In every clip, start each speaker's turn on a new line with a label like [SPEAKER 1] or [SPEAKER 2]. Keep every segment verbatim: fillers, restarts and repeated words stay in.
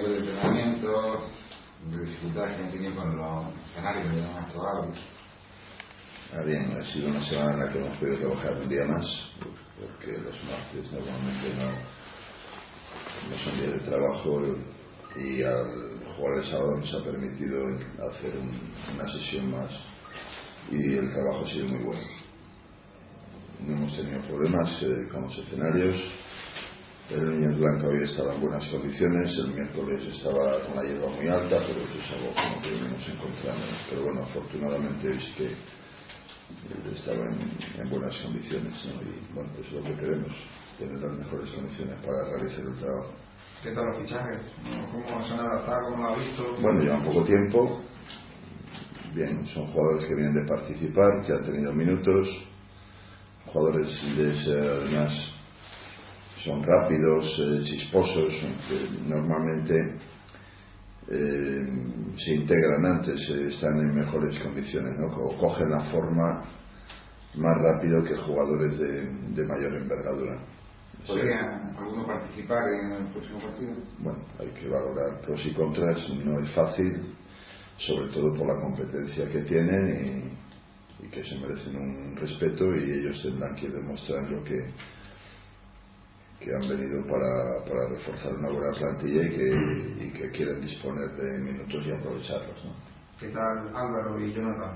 [SPEAKER 1] nivel de entrenamiento, de dificultades que han tenido con los escenarios que han actuado.
[SPEAKER 2] Ah, bien, ha sido una semana en la que hemos podido trabajar un día más, porque los martes normalmente no, no son días de trabajo, y al jugar el sábado nos ha permitido hacer un, una sesión más, y el trabajo ha sido muy bueno. No hemos tenido problemas eh, con los escenarios. El Niños Blanca hoy estaba en buenas condiciones, el miércoles estaba con la hierba muy alta, pero eso es algo como que venimos encontrando. Pero bueno, afortunadamente hoy sí que estaba en, en buenas condiciones, ¿no? Y bueno, eso es lo que queremos, tener las mejores condiciones para realizar el trabajo.
[SPEAKER 1] ¿Qué tal los fichajes? ¿Cómo se han adaptado? ¿Cómo lo ha visto?
[SPEAKER 2] Bueno, llevan poco tiempo. Bien, son jugadores que vienen de participar, que han tenido minutos, jugadores de ser, además son rápidos, eh, chisposos, que normalmente eh, se integran antes, eh, están en mejores condiciones, ¿no? O cogen la forma más rápido que jugadores de, de mayor envergadura.
[SPEAKER 1] ¿Podría alguno participar en el próximo partido?
[SPEAKER 2] Bueno, hay que valorar pros y contras, no es fácil, sobre todo por la competencia que tienen y, y que se merecen un respeto, y ellos tendrán que demostrar lo que que han venido para, para reforzar una buena plantilla y que, y que quieren disponer de minutos y aprovecharlos, ¿no?
[SPEAKER 1] ¿Qué tal Álvaro y Jonathan?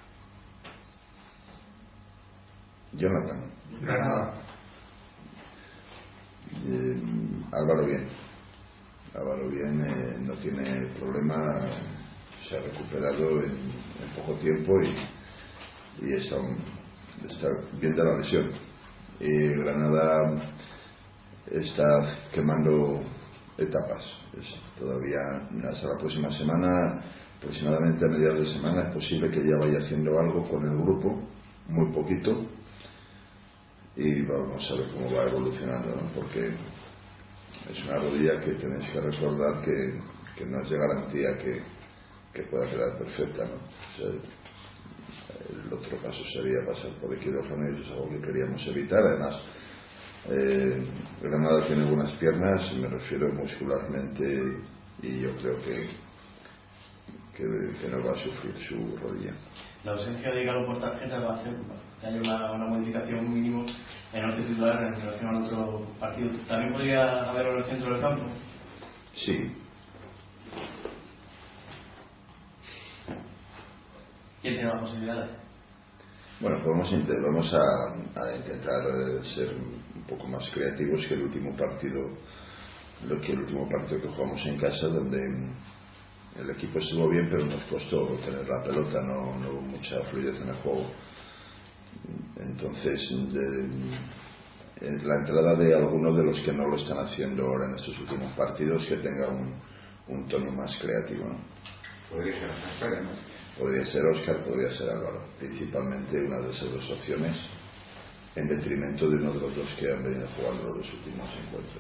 [SPEAKER 2] Jonathan.
[SPEAKER 1] Granada.
[SPEAKER 2] Eh, Álvaro bien. Álvaro bien, eh, no tiene problema, se ha recuperado en, en poco tiempo y, y está, está bien de la lesión. Y Granada está quemando etapas. Es todavía hasta la próxima semana, aproximadamente a mediados de semana, es posible que ya vaya haciendo algo con el grupo, muy poquito, y vamos a ver cómo va evolucionando, ¿no? Porque es una rodilla que tenéis que recordar que, que no es de garantía que, que pueda quedar perfecta, ¿no? O sea, el otro paso sería pasar por el quirófano, y eso es algo que queríamos evitar. Además, Eh, Granada tiene buenas piernas, me refiero muscularmente, y yo creo que, que, que no va a sufrir su rodilla.
[SPEAKER 3] La ausencia de Galo por tarjeta va a hacer que haya una, una modificación mínimo en el once titular en relación al otro partido. ¿También podría haberlo en el centro del campo?
[SPEAKER 2] Sí.
[SPEAKER 3] ¿Quién tiene las posibilidades?
[SPEAKER 2] Bueno, vamos a, vamos a, a intentar ser un poco más creativos que el último partido, lo que el último partido que jugamos en casa, donde el equipo estuvo bien, pero nos costó tener la pelota, no, no hubo mucha fluidez en el juego. Entonces, de, la entrada de algunos de los que no lo están haciendo ahora en estos últimos partidos, que tenga un, un tono más creativo, ¿no?
[SPEAKER 1] Podría ser Oscar, ¿no?
[SPEAKER 2] Podría ser Óscar, podría ser Álvaro, principalmente una de esas dos opciones, en detrimento de uno de los dos que han venido jugando los dos últimos encuentros.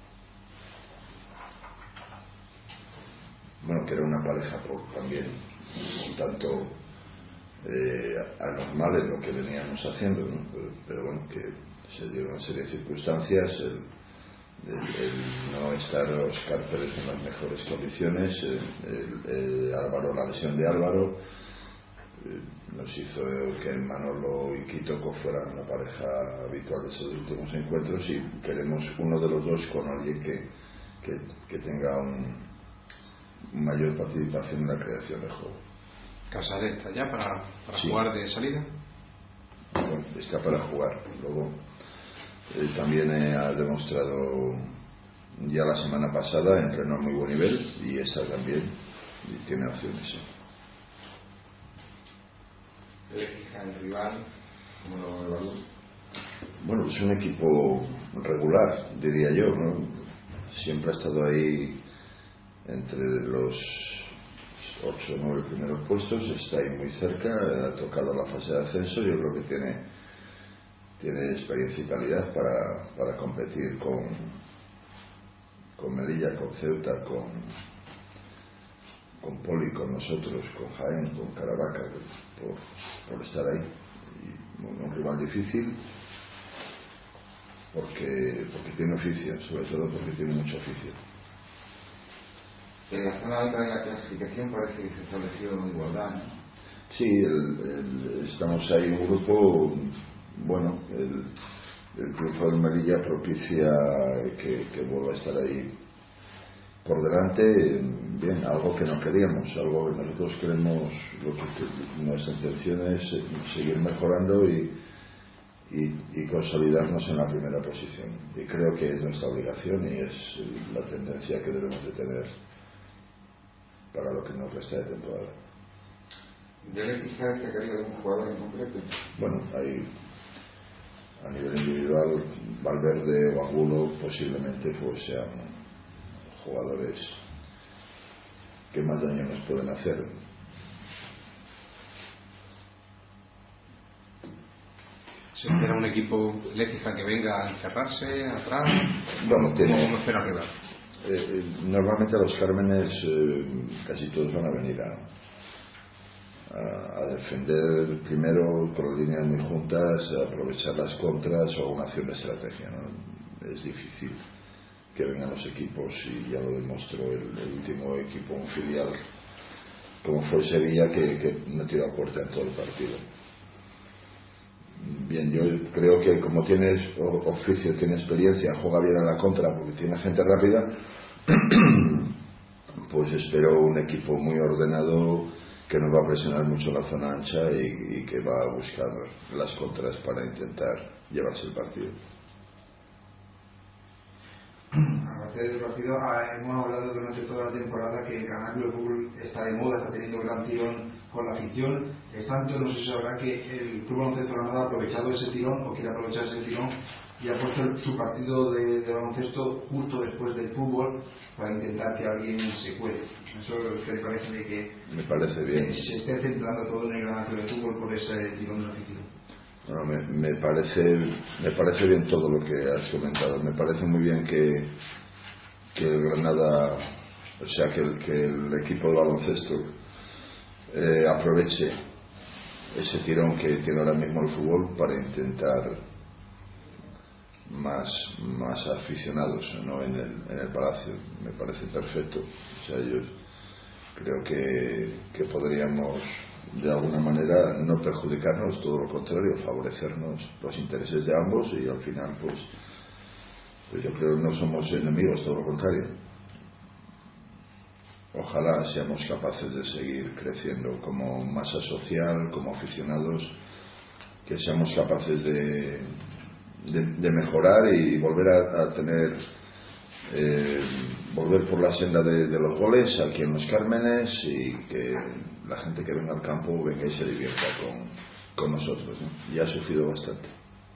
[SPEAKER 2] Bueno, que era una pareja por, también un tanto eh, anormal en lo que veníamos haciendo, ¿no? Pero, pero bueno, que se dieron una serie de circunstancias, el, el, el no estar Óscar Pérez en las mejores condiciones, el, el, el Álvaro, la lesión de Álvaro, eh, nos hizo que Manolo y Kitoko fueran la pareja habitual de esos últimos encuentros, y queremos uno de los dos con alguien que, que, que tenga un, mayor participación en la creación de juego.
[SPEAKER 1] ¿Casares está ya para, para
[SPEAKER 2] sí.
[SPEAKER 1] jugar de salida?
[SPEAKER 2] Bueno, está para jugar. Luego eh, también eh, ha demostrado ya la semana pasada, entrenó a muy buen nivel, y esta también, y tiene opciones. ¿Sí?
[SPEAKER 1] ¿El rival cómo lo evalúa?
[SPEAKER 2] Bueno, es un equipo regular, diría yo, ¿no? Siempre ha estado ahí entre los ocho o nueve primeros puestos, está ahí muy cerca, ha tocado la fase de ascenso. Yo creo que tiene tiene experiencia y calidad para, para competir con con Melilla, con Ceuta, con con Poli, con nosotros, con Jaén, con Caravaca, por, por estar ahí. Y, bueno, un rival difícil porque porque tiene oficio, sobre todo porque tiene mucho oficio.
[SPEAKER 1] En la zona alta de la clasificación parece que se estableció igualdad, ¿no?
[SPEAKER 2] Sí, el, el, estamos ahí en un grupo, bueno, el, el triunfo del Melilla propicia que, que vuelva a estar ahí por delante, bien, algo que no queríamos, algo que nosotros queremos, lo que, nuestra intención es seguir mejorando y, y, y consolidarnos en la primera posición, y creo que es nuestra obligación y es la tendencia que debemos de tener para lo que nos resta de temporada.
[SPEAKER 1] ¿Debe quizás destacaría algún jugador en concreto?
[SPEAKER 2] Bueno, hay a nivel individual Valverde o Angulo posiblemente pues sean jugadores que más daño nos pueden hacer.
[SPEAKER 4] ¿Se espera un equipo Lecija que venga a encerrarse atrás?
[SPEAKER 2] Bueno, tiene,
[SPEAKER 4] ¿Cómo espera arriba?
[SPEAKER 2] Eh, eh, normalmente los Cármenes eh, casi todos van a venir a, a, a defender primero por líneas muy juntas, a aprovechar las contras o una acción de estrategia, ¿no? Es difícil que vengan los equipos, y ya lo demostró el, el último equipo, un filial como fue Sevilla, que, que no tiró a puerta en todo el partido. Bien, yo creo que como tienes oficio, tiene experiencia, juega bien a la contra porque tiene gente rápida, pues espero un equipo muy ordenado que nos va a presionar mucho la zona ancha y, y que va a buscar las contras para intentar llevarse el partido.
[SPEAKER 5] Aparte del partido, hemos hablado durante toda la temporada que el Canal Club Fútbol está de moda, está teniendo gran tirón con la afición. Es tanto, no sé si sabrá, que el Club Baloncesto Granada ha aprovechado ese tirón o quiere aprovechar ese tirón y ha puesto el, su partido de, de baloncesto justo después del fútbol para intentar que alguien se cuele. Eso es que le parece de que
[SPEAKER 2] me parece bien.
[SPEAKER 5] se esté centrando todo en el Canal Club de Fútbol por ese tirón de la afición.
[SPEAKER 2] Bueno, me, me parece me parece bien todo lo que has comentado. Me parece muy bien que que el Granada, o sea que el, que el equipo de baloncesto eh, aproveche ese tirón que tiene ahora mismo el fútbol para intentar más más aficionados, ¿no? en el en el Palacio. Me parece perfecto. O sea, yo creo que que podríamos de alguna manera no perjudicarnos, todo lo contrario, favorecernos los intereses de ambos, y al final pues, pues yo creo que no somos enemigos, todo lo contrario. Ojalá seamos capaces de seguir creciendo como masa social, como aficionados, que seamos capaces de, de, de mejorar y volver a, a tener eh, volver por la senda de, de los goles aquí en los Cármenes, y que la gente que venga al campo venga y se divierta con, con nosotros, ¿no? Ya ha sufrido bastante.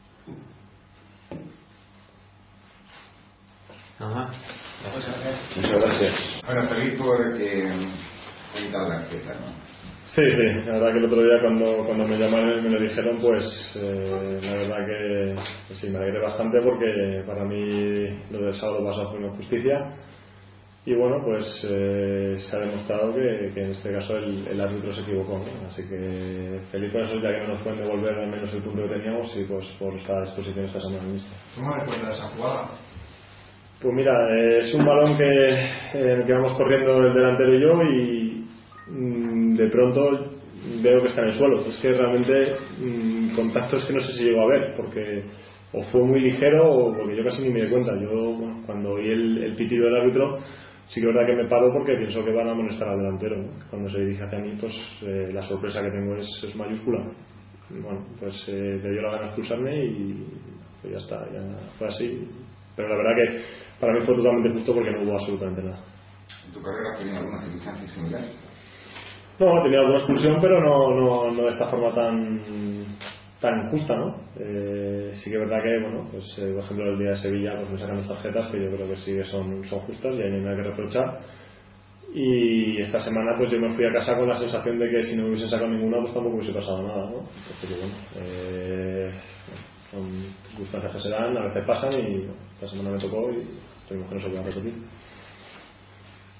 [SPEAKER 4] Ajá.
[SPEAKER 2] Muchas gracias.
[SPEAKER 1] Bueno, feliz por que he quitado la empresa, ¿no?
[SPEAKER 6] Sí, sí, la verdad que el otro día cuando, cuando me llamaron y me lo dijeron, pues eh, la verdad que, que sí, me alegré bastante, porque para mí lo del sábado pasado fue una injusticia. Y bueno, pues eh, se ha demostrado que, que en este caso el, el árbitro se equivocó, ¿no? Así que feliz por eso, ya que no nos pueden devolver al menos el punto que teníamos, y pues por esta exposición esta semana en lista.
[SPEAKER 5] ¿Cómo recuerdas esa jugada?
[SPEAKER 6] Pues mira, es un balón que, eh, que vamos corriendo el delantero y yo, y mmm, de pronto veo que está en el suelo. Es que realmente mmm, contactos que no sé si llegó a ver, porque o fue muy ligero o porque yo casi ni me di cuenta. Yo, bueno, cuando oí el, el pitido del árbitro, sí que es verdad que me paro porque pienso que van a amonestar al delantero, ¿no? Cuando se dirige hacia mí, pues eh, la sorpresa que tengo es, es mayúscula. Y bueno, pues eh, le dio la gana de expulsarme y pues ya está, ya fue así. Pero la verdad que para mí fue totalmente justo, porque no hubo absolutamente nada.
[SPEAKER 1] ¿En tu carrera has tenido alguna circunstancia similar?
[SPEAKER 6] No, tenía alguna expulsión, pero no, no, no de esta forma tan tan justa, ¿no? Eh, sí que es verdad que, bueno, pues eh, por ejemplo el día de Sevilla pues me sacan las tarjetas, que yo creo que sí que son, son justas y ahí no hay nada que reprochar. Y esta semana pues yo me fui a casa con la sensación de que si no hubiesen sacado ninguna pues tampoco hubiese pasado nada, ¿no? Entonces, bueno, eh, son circunstancias que se dan, a veces pasan, y bueno, esta semana me tocó y tenemos que no se puede repetir.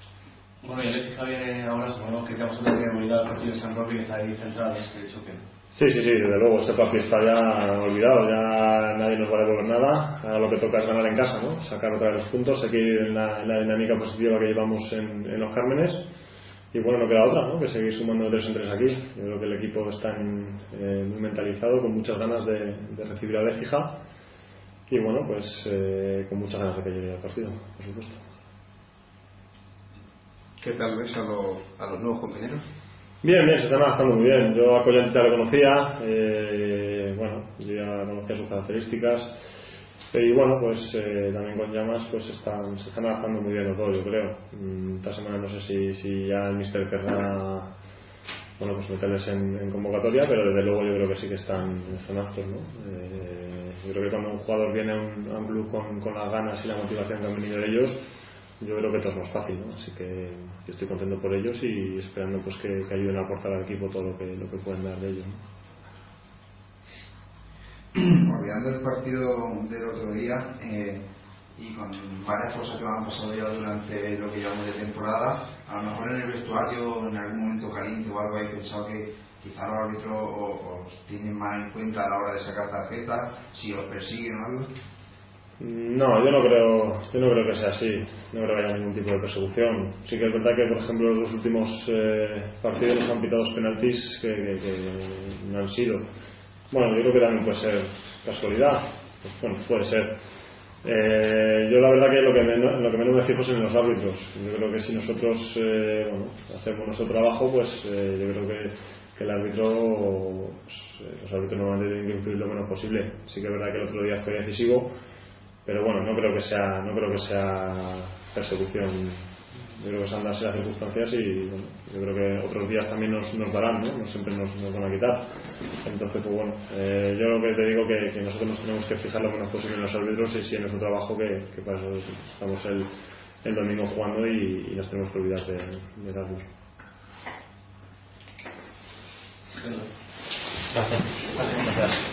[SPEAKER 3] Bueno, y el Lecija viene ahora, supongo que te vamos a tener que venir al partido de San Roque, que está ahí centrado en este choque.
[SPEAKER 6] Sí, sí, sí, desde luego, este partido está ya olvidado, ya nadie nos va a devolver nada. Ahora lo que toca es ganar en casa, ¿no? Sacar otra vez los puntos, seguir en la, en la dinámica positiva que llevamos en, en los Cármenes. Y bueno, no queda otra, ¿no? Que seguir sumando de tres en tres aquí. Yo creo que el equipo está en, eh, muy mentalizado, con muchas ganas de, de recibir a Lécija. Y bueno, pues eh, con muchas ganas de que llegue el partido, por supuesto.
[SPEAKER 4] ¿Qué tal ves a, lo, a los nuevos compañeros?
[SPEAKER 6] Bien, bien, se están adaptando muy bien. Yo a Collante ya lo conocía, eh, bueno, yo ya conocía sus características. Y bueno, pues eh, también con Llamas pues están, se están adaptando muy bien los dos, yo creo. Mm, Esta semana no sé si, si ya el míster querrá, bueno, pues meterles en, en convocatoria, pero desde luego yo creo que sí que están, están aptos, ¿no? Eh, yo creo que cuando un jugador viene a un, a un club con, con las ganas y la motivación que han venido de ellos, yo creo que todo es más fácil, ¿no? Así que yo estoy contento por ellos y esperando pues que, que ayuden a aportar al equipo todo lo que, lo que pueden dar de ellos, ¿no?
[SPEAKER 5] Olvidando el partido del otro día eh, y con varias cosas que me han pasado ya durante lo que llevamos de temporada, a lo mejor en el vestuario en algún momento caliente o algo, habéis pensado que quizá los árbitros os tienen más en cuenta a la hora de sacar tarjetas, si os persiguen o algo.
[SPEAKER 6] No, yo no creo, yo no creo que sea así. No creo que haya ningún tipo de persecución. Sí que es verdad que, por ejemplo, los dos últimos eh, partidos nos han pitado penaltis que, que, que no han sido. Bueno, yo creo que también puede ser casualidad. Pues, bueno, puede ser. Eh, yo la verdad que lo que, menos, lo que menos me fijo es en los árbitros. Yo creo que si nosotros eh, bueno, hacemos nuestro trabajo, pues eh, yo creo que, que el árbitro, pues, eh, los árbitros normalmente tienen que influir lo menos posible. Sí que es verdad que el otro día fue decisivo, pero bueno, no creo que sea, no creo que sea persecución. Yo creo que se han dado las circunstancias y bueno, yo creo que otros días también nos, nos darán, ¿no? No siempre nos, nos van a quitar. Entonces, pues bueno, eh, yo lo que te digo que, que nosotros nos tenemos que fijar lo menos posible en los árbitros y si en nuestro trabajo que, que para eso estamos el, el domingo jugando y, y nos tenemos que olvidar de, de darnos.
[SPEAKER 3] Gracias. Gracias.